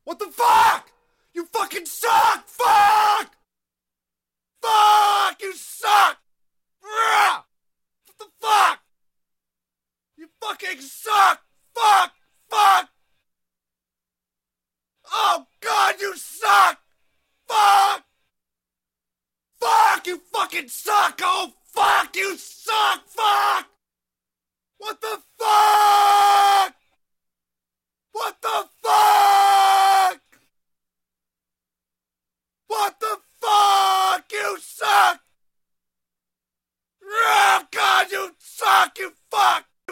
What the fuck? You fucking suck! Fuck! Fuck! You suck! What the fuck? You fucking suck! Fuck! Fuck! Oh god, you suck! Fuck! Fuck! You fucking suck! Oh fuck! You suck! Fuck! What the